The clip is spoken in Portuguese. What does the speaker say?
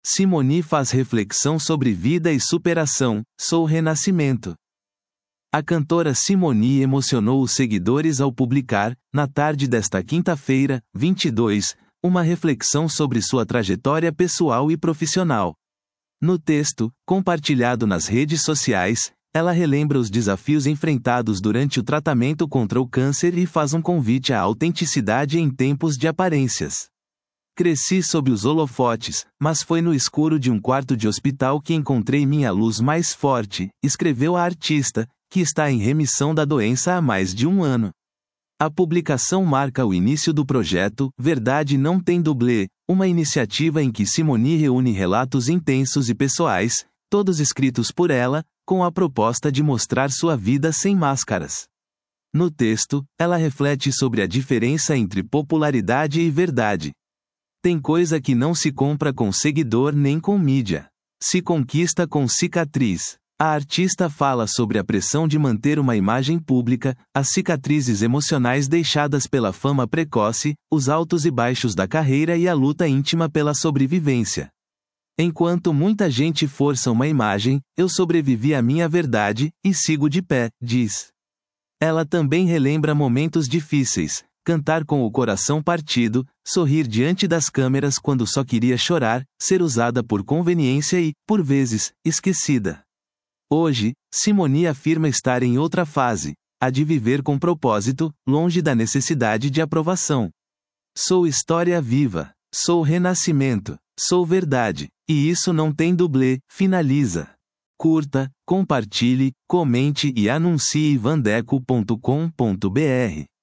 Simone faz reflexão sobre vida e superação, sou renascimento. A cantora Simone emocionou os seguidores ao publicar, na tarde desta quinta-feira, 22, uma reflexão sobre sua trajetória pessoal e profissional. No texto, compartilhado nas redes sociais, ela relembra os desafios enfrentados durante o tratamento contra o câncer e faz um convite à autenticidade em tempos de aparências. Cresci sob os holofotes, mas foi no escuro de um quarto de hospital que encontrei minha luz mais forte, escreveu a artista, que está em remissão da doença há mais de um ano. A publicação marca o início do projeto Verdade Não Tem Dublê, uma iniciativa em que Simone reúne relatos intensos e pessoais, todos escritos por ela, com a proposta de mostrar sua vida sem máscaras. No texto, ela reflete sobre a diferença entre popularidade e verdade. Tem coisa que não se compra com seguidor nem com mídia. Se conquista com cicatriz. A artista fala sobre a pressão de manter uma imagem pública, as cicatrizes emocionais deixadas pela fama precoce, os altos e baixos da carreira e a luta íntima pela sobrevivência. Enquanto muita gente força uma imagem, eu sobrevivi à minha verdade, e sigo de pé, diz. Ela também relembra momentos difíceis, cantar com o coração partido, sorrir diante das câmeras quando só queria chorar, ser usada por conveniência e, por vezes, esquecida. Hoje, Simone afirma estar em outra fase, a de viver com propósito, longe da necessidade de aprovação. Sou história viva, sou renascimento, sou verdade, e isso não tem dublê, finaliza. Curta, compartilhe, comente e anuncie vandeco.com.br.